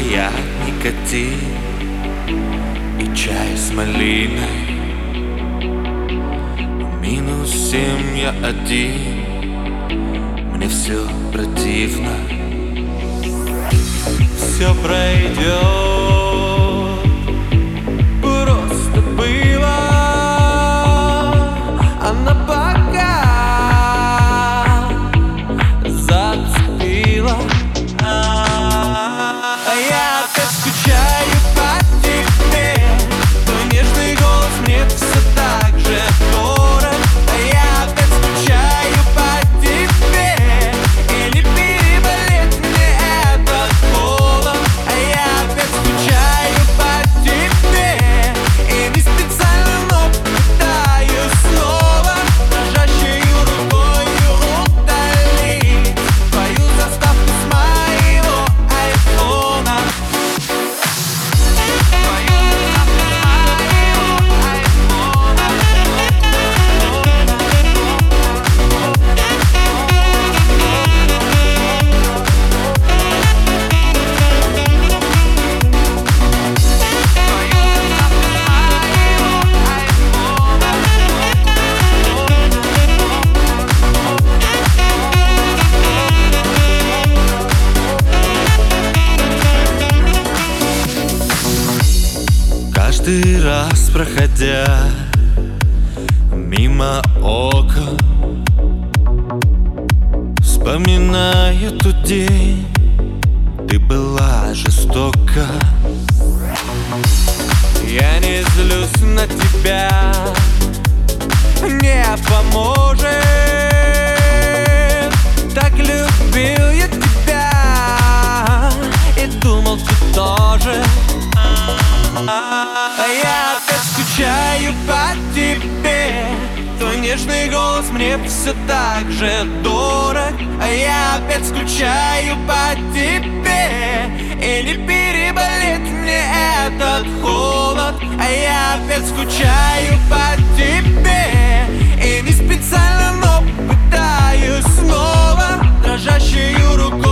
я никотин и чай с малиной. -7 я один, мне все противно. Все пройдет, просто было. Она пока зацепила. А я опять скучаю по тебе. Твой нежный голос мне все так же дорог. А я опять скучаю по тебе. И не переболеть мне этот холод. А я опять скучаю по тебе. И не специально, но пытаюсь снова дрожащей рукою удалить твою заставку с моего айфона. Каждый раз, проходя мимо окон, вспоминая тот день, ты была жестока. Я не злюсь на тебя, не поможет. Так любил я тебя и думал, ты тоже. А я опять скучаю по тебе. Твой нежный голос мне все так же дорог. А я опять скучаю по тебе. И не переболеть мне этот холод. А я опять скучаю по тебе. И не специально, но пытаюсь снова дрожащей рукой